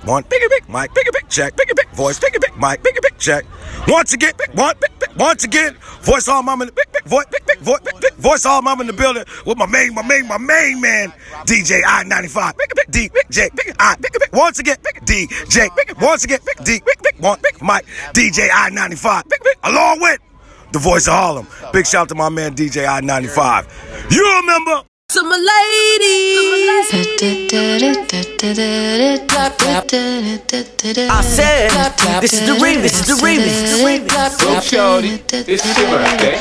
one, big mic, big check, big voice, big mic, big check. Once again, once again, voice all mama, big voice all mama in the building with my main man, DJ I-95, big D, big J, big I, big once again, big DJ, once again, big D, big one, big mic, DJ I-95, big along with the voice of Harlem. Big shout out to my man DJ I-95. You remember? To my ladies, I said, this is the remix, Go shorty, it's your birthday.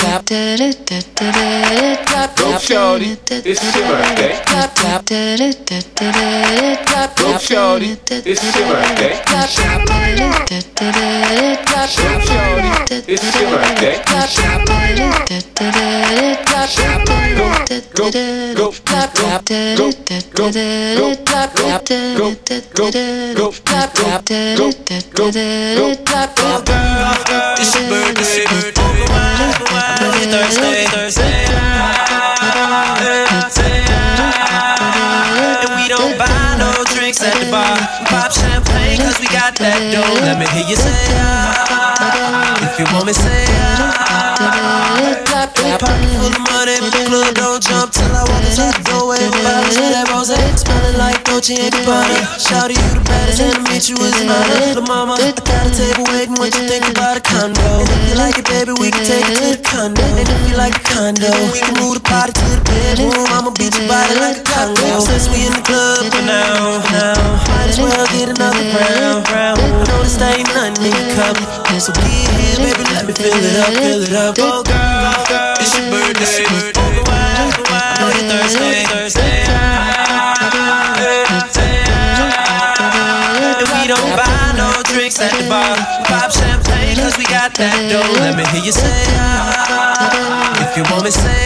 Go shorty, it's your birthday. Go shorty, it's your birthday. Shout it out. Go shorty, it's your birthday. Go. Go. It's your birthday. Thursday. And we don't buy no drinks at the bar. We pop champagne cause we got that dough. Let me hear you say if you want me say pocket full of money, club don't jump till I walk inside the doorway. Bottles of that rose, smelling like Dolce & Gabbana. Shout you the baddest and to meet you is an honor. Little mama, I got a table waiting. What you think about a condo? And if you like it, baby, we can take it to the condo. And if you like the condo, we can move the party to the bedroom. I'ma beat your body like a Congo. Since we in the club for now, might as well get another round. I know this ain't nothing in your cup, so get here, baby, let me fill it up. Go girl, it's your birthday. Open wide, Thursday. And we don't buy no drinks at the bar. We pop champagne cause we got that dough. Let me hear you say if you want me say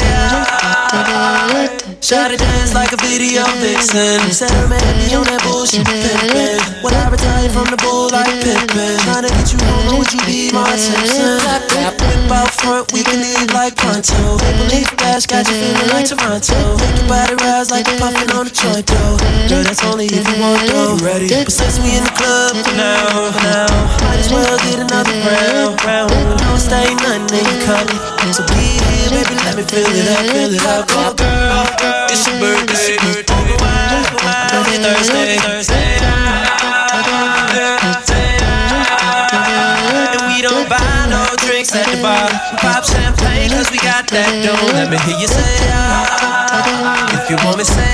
Shawty dance like a video vixen. Said her man be on that bullshit pimpin'. Well, I retire from the bull like Pippin. Tryna get you home, would you be my Simpson? Whip out front, we can leave like pronto. Maple leaf dash got you feeling like Toronto. Make your body rise like a puffin' on a joint though. Girl, that's only if you want though. Ready? But since we in the club for now, might as well get another round. No, this ain't nothing in your cup, so be here, baby, let me fill it up. Oh girl, it's your birthday. Open wide, Thursday. And we don't buy no drinks at the bar. We pop champagne cause we got that dough. Let me hear you say if you want me say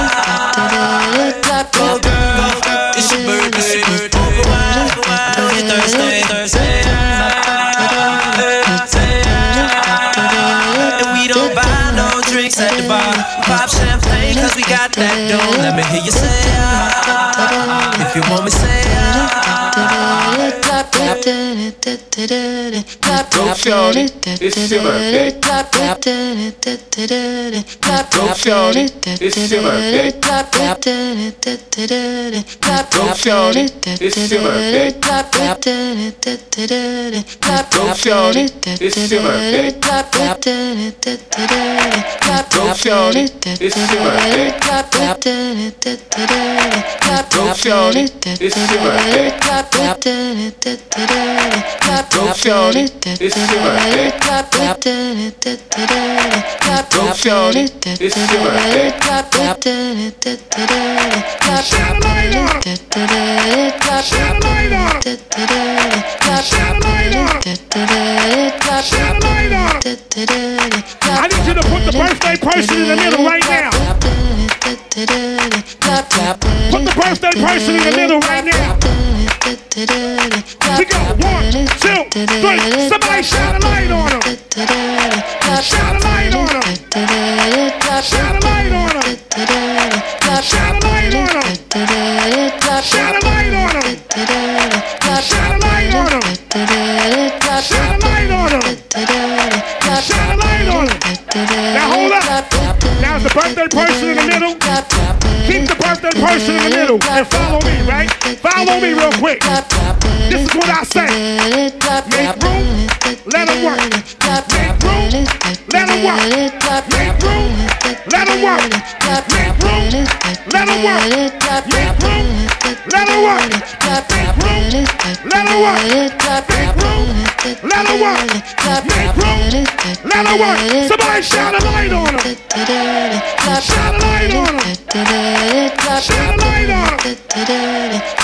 go girl, it's your birthday. Open wide, Thursday. And we don't buy no drinks at the bar. We pop champagne cause we got that dough. Let me hear you say if you want me say Go shorty, it's your birthday. Go shorty, it's your birthday. Go shorty, it's your birthday. Go shorty, it's your birthday. Go shorty, it's your birthday. Go shorty, it's your birthday. Go shorty, it's your birthday. Go shorty, it's your birthday. I need you to put the birthday person in the middle right now. Put the birthday person in the middle right now. We go 1, 2, 3. Somebody shine a light on him. Shine a light on him. Shine a light on him. Shine a light on him. Shine a light on him. Shine a light on him. Shine a light on him. Shine a light on him. Now hold up. Now the birthday person in the middle. Keep the birthday person in the middle and follow me, right? Follow me real quick. This is what I say. Make room, let them work. Make room, let them work. Make room, let them work. Make room, Let her work. Make room. Let her work. Make room. Let her work. Make room. Let her work. Make room. Let her work. Somebody shine a light on her. Shine a light on her. Shine a light on her.